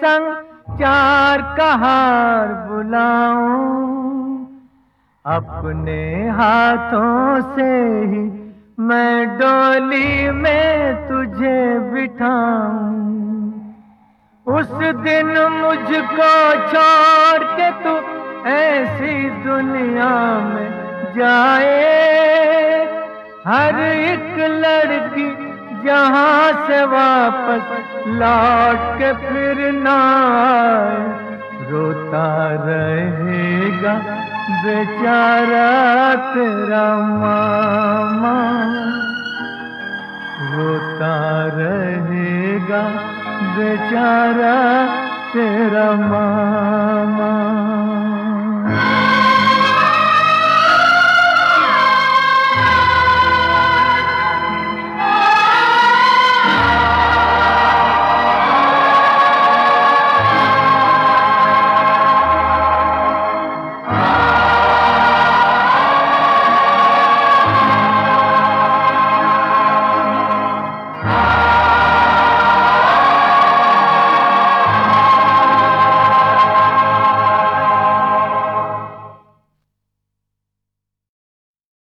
संग चार कहार बुलाऊं, अपने हाथों से ही मैं डोली में तुझे बिठाऊं। उस दिन मुझको छोड़ के तू ऐसी दुनिया में जाए, हर एक लड़की जहां से वापस लौट के फिर ना आए। रोता रहेगा बेचारा तेरा मामा, रोता रहेगा बेचारा तेरा मामा।